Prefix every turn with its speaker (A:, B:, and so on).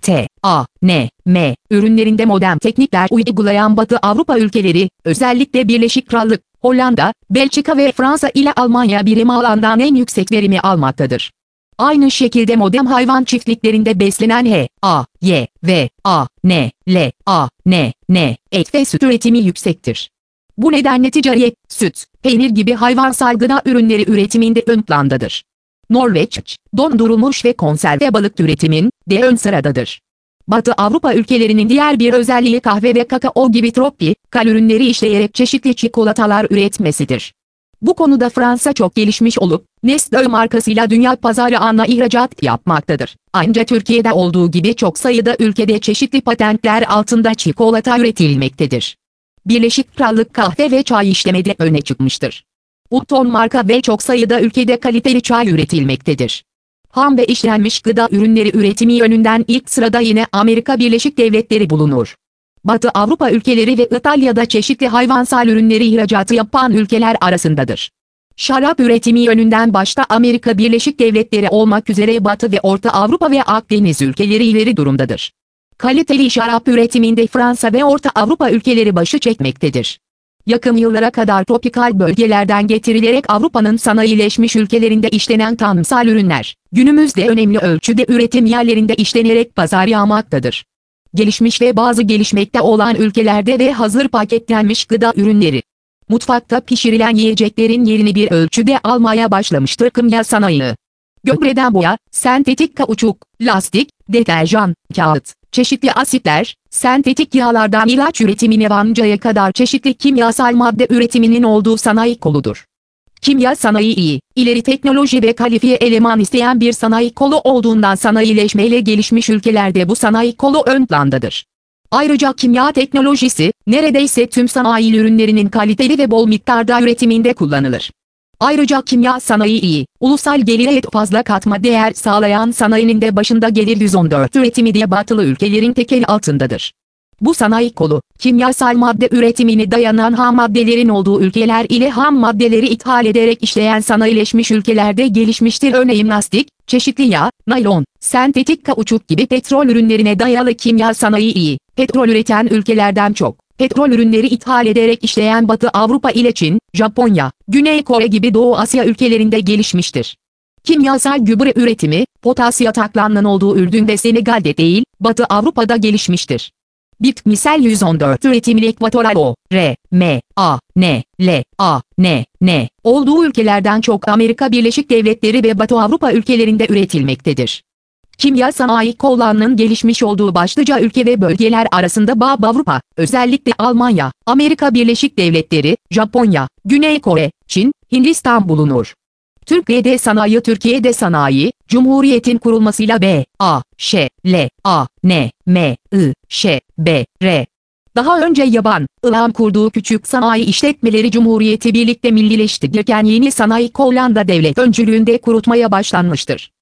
A: ürünlerinde modern teknikler uygulayan Batı Avrupa ülkeleri, özellikle Birleşik Krallık, Hollanda, Belçika ve Fransa ile Almanya birim alandan en yüksek verimi almaktadır. Aynı şekilde modern hayvan çiftliklerinde beslenen et ve süt üretimi yüksektir. Bu nedenle ticari et, süt, peynir gibi hayvansal gıda ürünleri üretiminde ön plandadır. Norveç, dondurulmuş ve konserve balık üretimin de ön sıradadır. Batı Avrupa ülkelerinin diğer bir özelliği kahve ve kakao gibi tropikal ürünleri işleyerek çeşitli çikolatalar üretmesidir. Bu konuda Fransa çok gelişmiş olup, Nestlé markasıyla dünya pazarı ağına ihracat yapmaktadır. Ancak Türkiye'de olduğu gibi çok sayıda ülkede çeşitli patentler altında çikolata üretilmektedir. Birleşik Krallık kahve ve çay işlemede öne çıkmıştır. Upton marka ve çok sayıda ülkede kaliteli çay üretilmektedir. Ham ve işlenmiş gıda ürünleri üretimi yönünden ilk sırada yine Amerika Birleşik Devletleri bulunur. Batı Avrupa ülkeleri ve İtalya'da çeşitli hayvansal ürünleri ihracatı yapan ülkeler arasındadır. Şarap üretimi yönünden başta Amerika Birleşik Devletleri olmak üzere Batı ve Orta Avrupa ve Akdeniz ülkeleri ileri durumdadır. Kaliteli şarap üretiminde Fransa ve Orta Avrupa ülkeleri başı çekmektedir. Yakın yıllara kadar tropikal bölgelerden getirilerek Avrupa'nın sanayileşmiş ülkelerinde işlenen tarımsal ürünler, günümüzde önemli ölçüde üretim yerlerinde işlenerek pazarlanmaktadır. Gelişmiş ve bazı gelişmekte olan ülkelerde de hazır paketlenmiş gıda ürünleri, mutfakta pişirilen yiyeceklerin yerini bir ölçüde almaya başlamıştır kimya sanayi. Gübreden boya, sentetik kauçuk, lastik, deterjan, kağıt, çeşitli asitler, sentetik yağlardan ilaç üretimine varıncaya kadar çeşitli kimyasal madde üretiminin olduğu sanayi koludur. Kimya sanayi iyi, ileri teknoloji ve kalifiye eleman isteyen bir sanayi kolu olduğundan sanayileşmeyle gelişmiş ülkelerde bu sanayi kolu ön plandadır. Ayrıca kimya teknolojisi, neredeyse tüm sanayi ürünlerinin kaliteli ve bol miktarda üretiminde kullanılır. Ayrıca kimya sanayi iyi, ulusal gelire fazla katma değer sağlayan sanayinin de başında gelir 114 üretimi diye batılı ülkelerin tekeli altındadır. Bu sanayi kolu, kimyasal madde üretimine dayanan ham maddelerin olduğu ülkeler ile ham maddeleri ithal ederek işleyen sanayileşmiş ülkelerde gelişmiştir. Örneğin lastik, çeşitli yağ, naylon, sentetik kauçuk gibi petrol ürünlerine dayalı kimya sanayi iyi, petrol üreten ülkelerden çok, petrol ürünleri ithal ederek işleyen Batı Avrupa ile Çin, Japonya, Güney Kore gibi Doğu Asya ülkelerinde gelişmiştir. Kimyasal gübre üretimi, potas yataklarının olduğu Ürdün ve Senegal'de değil, Batı Avrupa'da gelişmiştir. Bitkisel 114 üretimin ekvatoral olduğu ülkelerden çok Amerika Birleşik Devletleri ve Batı Avrupa ülkelerinde üretilmektedir. Kimya sanayi kollarının gelişmiş olduğu başlıca ülke ve bölgeler arasında Batı Avrupa, özellikle Almanya, Amerika Birleşik Devletleri, Japonya, Güney Kore, Çin, Hindistan bulunur. Türkiye'de sanayi, Cumhuriyet'in kurulmasıyla daha önce yaban, ılağın kurduğu küçük sanayi işletmeleri Cumhuriyeti birlikte millileştirirken yeni sanayi kollarında devlet öncülüğünde kurulmaya başlanmıştır.